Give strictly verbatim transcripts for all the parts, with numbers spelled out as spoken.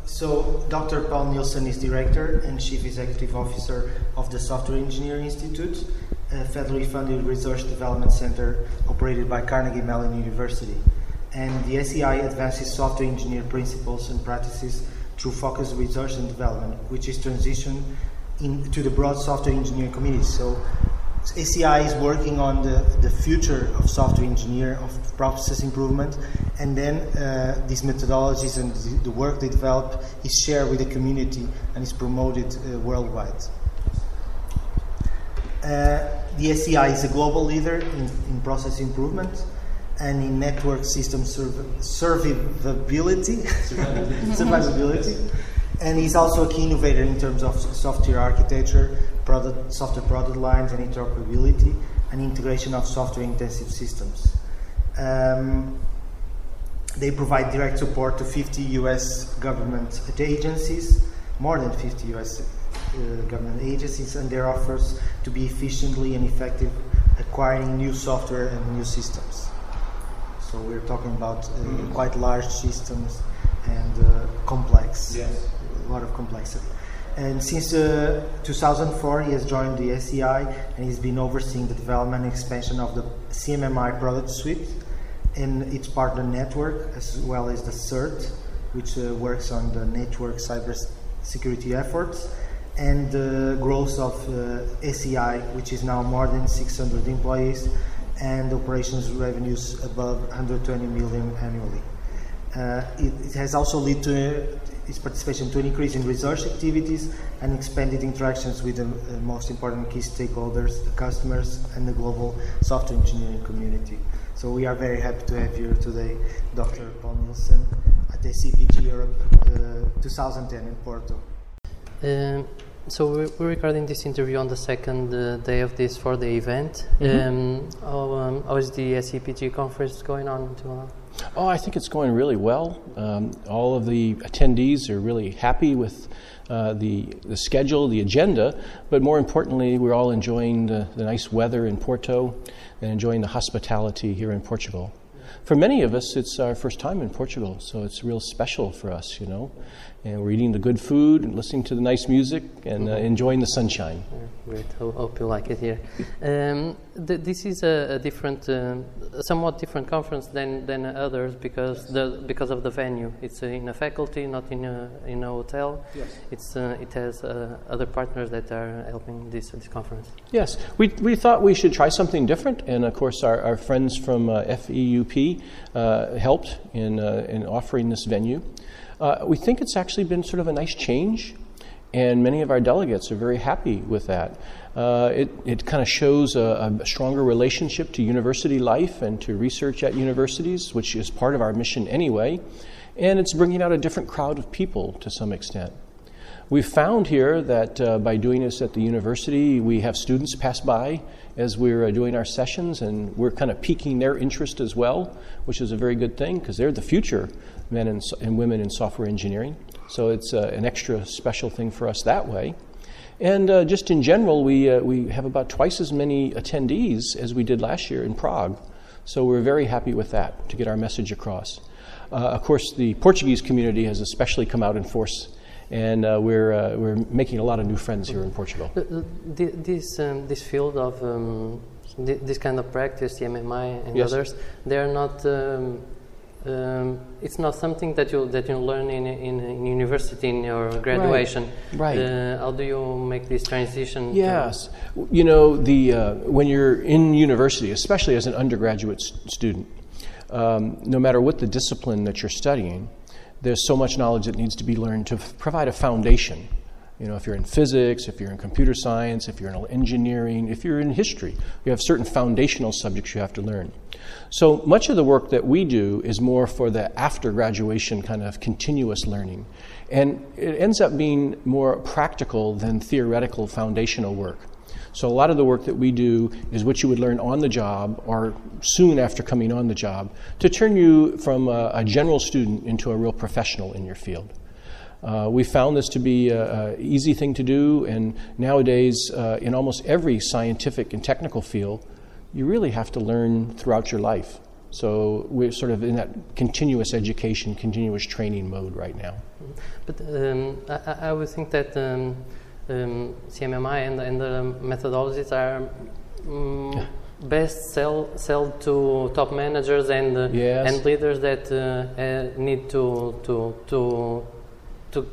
so Doctor Paul Nielsen is Director and Chief Executive Officer of the Software Engineering Institute, a federally funded research development center operated by Carnegie Mellon University. And the S E I advances software engineer principles and practices through focused research and development, which is transition into the broad software engineering community. So S E I is working on the, the future of software engineer, of process improvement, and then uh, these methodologies and the, the work they develop is shared with the community and is promoted uh, worldwide. Uh, the S E I is a global leader in, in process improvement and in network system surv- survivability, survivability, and he's also a key innovator in terms of software architecture, product, software product lines, and interoperability, and integration of software-intensive systems. Um, they provide direct support to fifty U S government agencies, more than fifty U S uh, government agencies, and their offers to be efficiently and effective acquiring new software and new systems. So we're talking about uh, mm-hmm. quite large systems and uh, complex, yes. a lot of complexity. And since uh, two thousand four, he has joined the S E I, and he's been overseeing the development and expansion of the C M M I product suite and its partner network, as well as the CERT, which uh, works on the network cyber security efforts, and the growth of uh, S E I, which is now more than six hundred employees, and operations revenues above one hundred twenty million annually. Uh, it, it has also led to uh, its participation to an increase in research activities and expanded interactions with the uh, most important key stakeholders, the customers, and the global software engineering community. So we are very happy to have here today Doctor Paul Nielsen at S C P G Europe uh, two thousand ten in Porto. Um, so we're, we're recording this interview on the second uh, day of this for the event. Mm-hmm. Um, how, um, how is the S C P G conference going on? To, Oh, I think it's going really well. Um, all of the attendees are really happy with uh, the the schedule, the agenda, but more importantly, we're all enjoying the, the nice weather in Porto and enjoying the hospitality here in Portugal. For many of us, it's our first time in Portugal, so it's real special for us, you know. And we're eating the good food and listening to the nice music and uh, enjoying the sunshine. Yeah, great. I hope you like it here. Um, th- this is a, a different, um, a somewhat different conference than, than others because the because of the venue. It's uh, in a faculty, not in a in a hotel. Yes. It's uh, it has uh, other partners that are helping this this conference. Yes, we we thought we should try something different, and of course our, our friends from uh, F E U P uh, helped in uh, in offering this venue. Uh, we think it's actually been sort of a nice change, and many of our delegates are very happy with that. Uh, it it kind of shows a, a stronger relationship to university life and to research at universities, which is part of our mission anyway, and it's bringing out a different crowd of people to some extent. We've found here that uh, by doing this at the university, we have students pass by as we're uh, doing our sessions, and we're kind of piquing their interest as well, which is a very good thing because they're the future men and, and women in software engineering. So it's uh, an extra special thing for us that way. And uh, just in general, we uh, we have about twice as many attendees as we did last year in Prague. So we're very happy with that to get our message across. Uh, of course, the Portuguese community has especially come out in force. And uh, we're uh, we're making a lot of new friends here in Portugal. The, the, this um, this field of um, th- this kind of practice, C M M I and yes. others, they are not. Um, um, it's not something that you that you learn in in, in university in your graduation. Right. right. Uh, how do you make this transition? Yes. To you know, the uh, when you're in university, especially as an undergraduate st- student, um, no matter what the discipline that you're studying, there's so much knowledge that needs to be learned to f- provide a foundation. You know, if you're in physics, if you're in computer science, if you're in engineering, if you're in history, you have certain foundational subjects you have to learn. So much of the work that we do is more for the after graduation kind of continuous learning. And it ends up being more practical than theoretical foundational work. So a lot of the work that we do is what you would learn on the job or soon after coming on the job to turn you from a, a general student into a real professional in your field. Uh, we found this to be an easy thing to do, and nowadays uh, in almost every scientific and technical field, you really have to learn throughout your life. So we're sort of in that continuous education, continuous training mode right now. But um, I, I would think that um, um, C M M I and, and the methodologies are um, yeah. best sell, sell to top managers and uh, yes. and leaders that uh, uh, need to to to to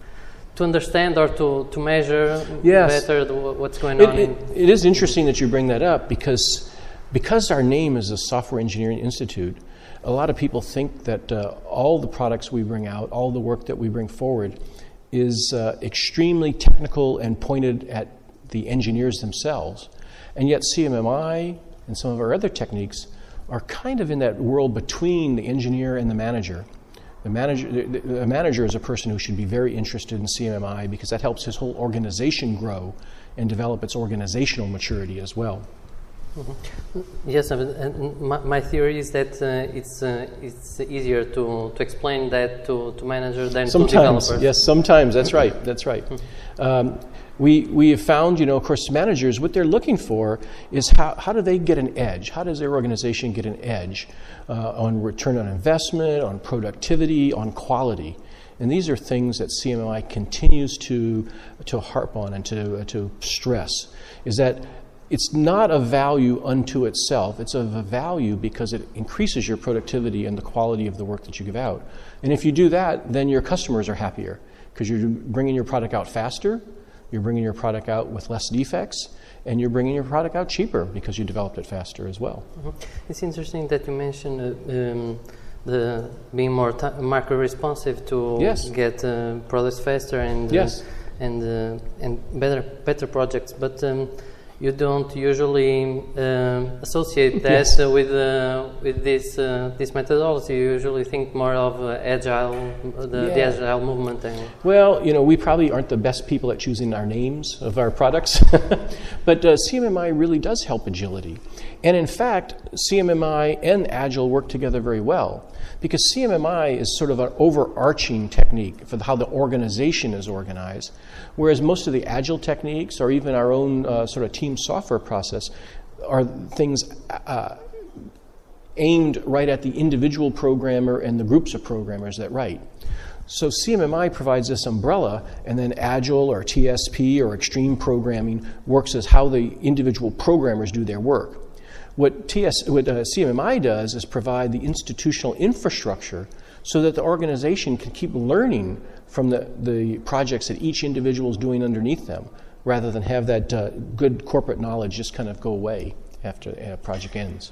to understand or to, to measure yes. better the, what's going it, on. It, it is interesting that you bring that up because because our name is a Software Engineering Institute, a lot of people think that uh, all the products we bring out, all the work that we bring forward is uh, extremely technical and pointed at the engineers themselves. And yet C M M I and some of our other techniques are kind of in that world between the engineer and the manager. The manager, the, the manager is a person who should be very interested in C M M I because that helps his whole organization grow and develop its organizational maturity as well. Mm-hmm. Yes, and my, my theory is that uh, it's uh, it's easier to, to explain that to, to managers than sometimes, to developers. Yes, sometimes that's right. That's right. Um, we we have found, you know, of course, managers what they're looking for is how how do they get an edge? How does their organization get an edge uh, on return on investment, on productivity, on quality? And these are things that C M M I continues to to harp on and to uh, to stress. Is that it's not a value unto itself. It's of a value because it increases your productivity and the quality of the work that you give out. And if you do that, then your customers are happier because you're bringing your product out faster, you're bringing your product out with less defects, and you're bringing your product out cheaper because you developed it faster as well. Mm-hmm. It's interesting that you mentioned uh, um, the being more t- market responsive to yes. get uh, products faster and uh, yes. and uh, and better better projects, but. Um, You don't usually um, associate that yes. uh, with uh, with this uh, this methodology. You usually think more of uh, agile, the, yeah. the agile movement. And well, you know, we probably aren't the best people at choosing our names of our products, but uh, C M M I really does help agility. And in fact, C M M I and Agile work together very well because C M M I is sort of an overarching technique for how the organization is organized, whereas most of the Agile techniques or even our own uh, sort of team software process are things uh, aimed right at the individual programmer and the groups of programmers that write. So C M M I provides this umbrella, and then Agile or T S P or extreme programming works as how the individual programmers do their work. What, T S, what uh, C M M I does is provide the institutional infrastructure so that the organization can keep learning from the, the projects that each individual is doing underneath them, rather than have that uh, good corporate knowledge just kind of go away after a project ends.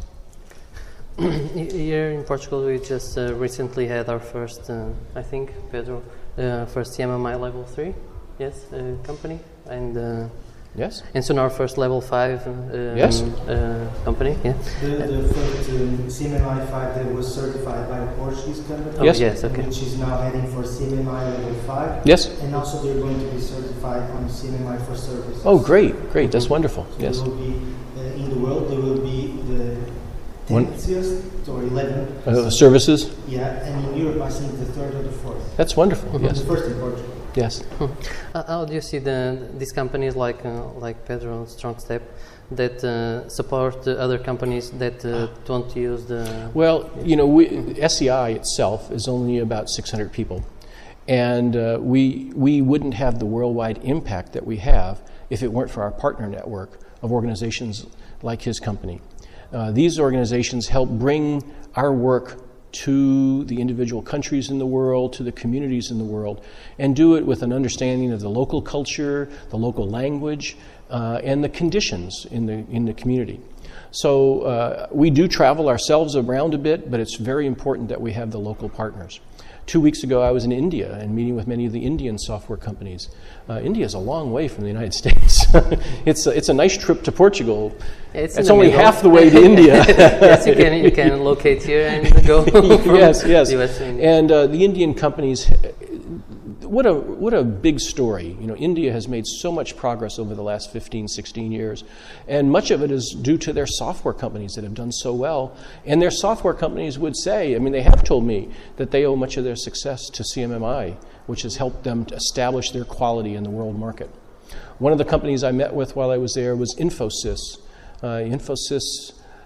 Here in Portugal, we just uh, recently had our first, uh, I think, Pedro, uh, first C M M I level three, yes, uh, company, and uh, yes, and soon our first level five um, yes. uh, company. Yeah, the, the first um, C M M I five that was certified by a Portuguese company. Oh, yes, yes, okay. Which is now heading for C M M I level five. Yes, and also they're going to be certified on C M M I for services. Oh, great, great, that's wonderful. So yes, there will be uh, in the world there will be the tenth or eleventh uh, services. Yeah, and in Europe I think the third or the fourth. That's wonderful. Mm-hmm. Yes, the first in Portugal. Yes. Uh, how do you see the these companies like uh, like Pedro, StrongStep, that uh, support the other companies that uh, don't use the? Well, you know, we, S E I itself is only about six hundred people, and uh, we we wouldn't have the worldwide impact that we have if it weren't for our partner network of organizations like his company. Uh, these organizations help bring our work to the individual countries in the world, to the communities in the world, and do it with an understanding of the local culture, the local language, uh, and the conditions in the in the community. So uh, we do travel ourselves around a bit, but it's very important that we have the local partners. Two weeks ago, I was in India and meeting with many of the Indian software companies. Uh, India is a long way from the United States. it's, a, it's a nice trip to Portugal. It's, it's only middle. half the way to India. Yes, you can, you can locate here and go from yes, yes. the U S to India. And uh, the Indian companies, what a what a big story. You know, India has made so much progress over the last fifteen, sixteen years, and much of it is due to their software companies that have done so well. And their software companies would say, I mean, they have told me that they owe much of their success to C M M I, which has helped them to establish their quality in the world market. One of the companies I met with while I was there was Infosys. Uh, Infosys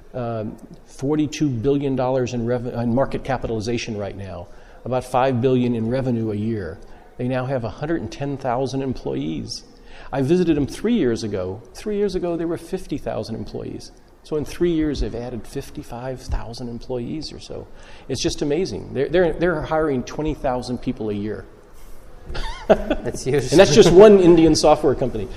um, forty-two billion dollars in, rev- in market capitalization right now, about five billion dollars in revenue a year. They now have one hundred ten thousand employees. I visited them three years ago. Three years ago, there were fifty thousand employees. So in three years, they've added fifty-five thousand employees or so. It's just amazing. They're, they're, they're hiring twenty thousand people a year. That's huge. And that's just one Indian software company.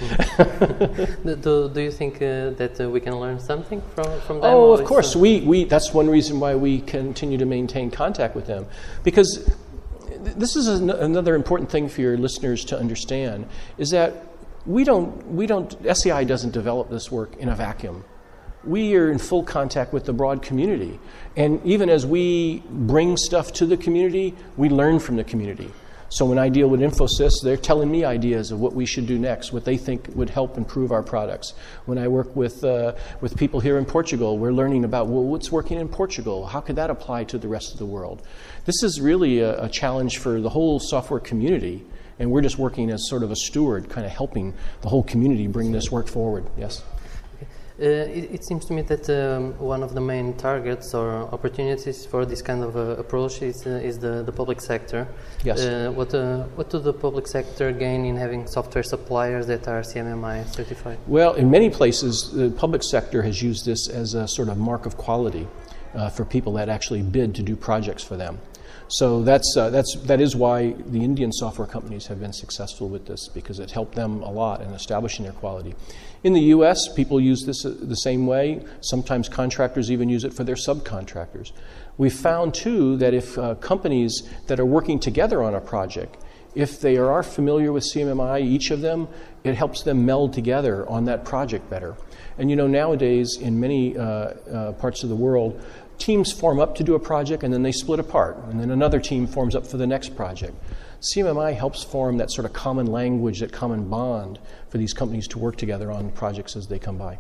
do, do you think uh, that uh, we can learn something from, from them? Oh, of course. Uh... We, we, that's one reason why we continue to maintain contact with them. Because th- this is an- another important thing for your listeners to understand, is that we don't, we don't, S E I doesn't develop this work in a vacuum. We are in full contact with the broad community. And even as we bring stuff to the community, we learn from the community. So when I deal with Infosys, they're telling me ideas of what we should do next, what they think would help improve our products. When I work with uh, with people here in Portugal, we're learning about, well, what's working in Portugal? How could that apply to the rest of the world? This is really a, a challenge for the whole software community, and we're just working as sort of a steward, kind of helping the whole community bring this work forward. Yes? Uh, it, it seems to me that um, one of the main targets or opportunities for this kind of uh, approach is, uh, is the, the public sector. Yes. Uh, what, uh, what do the public sector gain in having software suppliers that are C M M I certified? Well, in many places, the public sector has used this as a sort of mark of quality uh, for people that actually bid to do projects for them. So that's, uh, that's, that is why the Indian software companies have been successful with this, because it helped them a lot in establishing their quality. In the U S, people use this the same way. Sometimes contractors even use it for their subcontractors. We've found, too, that if uh, companies that are working together on a project, if they are familiar with C M M I, each of them, it helps them meld together on that project better. And you know, nowadays, in many uh, uh, parts of the world, teams form up to do a project and then they split apart, and then another team forms up for the next project. C M M I helps form that sort of common language, that common bond for these companies to work together on projects as they come by.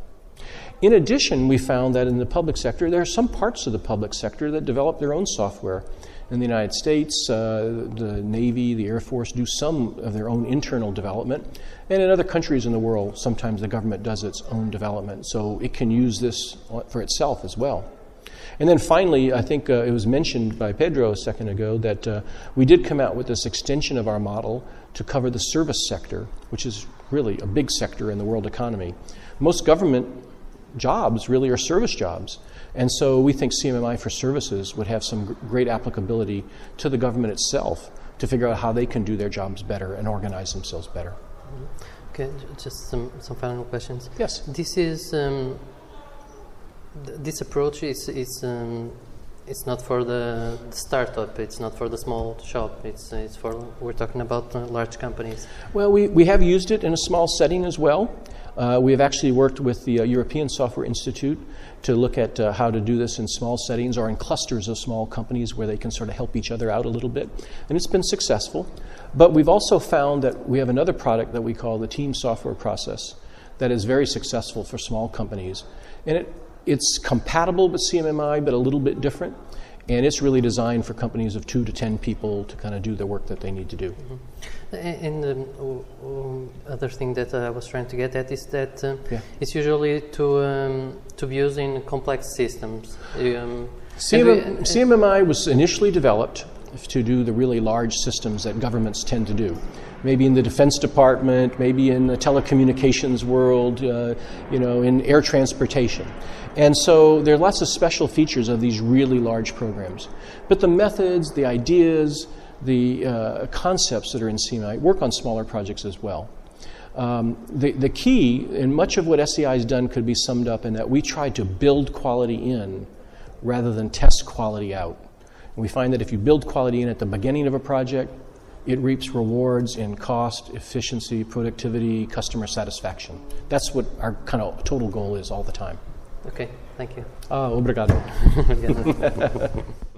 In addition, we found that in the public sector, there are some parts of the public sector that develop their own software. In the United States, uh, the Navy, the Air Force do some of their own internal development. And in other countries in the world, sometimes the government does its own development. So it can use this for itself as well. And then finally, I think uh, it was mentioned by Pedro a second ago that uh, we did come out with this extension of our model to cover the service sector, which is really a big sector in the world economy. Most government jobs really are service jobs. And so we think C M M I for services would have some great applicability to the government itself to figure out how they can do their jobs better and organize themselves better. Okay, just some, some final questions. Yes. This is... Um, This approach is, is um, it's not for the startup, it's not for the small shop, it's, it's for, we're talking about uh, large companies. Well, we, we have used it in a small setting as well. Uh, we have actually worked with the uh, European Software Institute to look at uh, how to do this in small settings or in clusters of small companies where they can sort of help each other out a little bit. And it's been successful. But we've also found that we have another product that we call the Team Software Process that is very successful for small companies. And it It's compatible with C M M I, but a little bit different. And it's really designed for companies of two to ten people to kind of do the work that they need to do. Mm-hmm. And the um, um, other thing that uh, I was trying to get at is that uh, yeah. it's usually to um, to be used in complex systems. Um, C M M, we, C M M I was initially developed to do the really large systems that governments tend to do. Maybe in the Defense Department, maybe in the telecommunications world, uh, you know, in air transportation. And so there are lots of special features of these really large programs. But the methods, the ideas, the uh, concepts that are in C M M I work on smaller projects as well. Um, the, the key, and much of what S E I has done could be summed up in that we try to build quality in rather than test quality out. And we find that if you build quality in at the beginning of a project, it reaps rewards in cost, efficiency, productivity, customer satisfaction. That's what our kind of total goal is all the time. Okay, thank you. Ah, obrigado.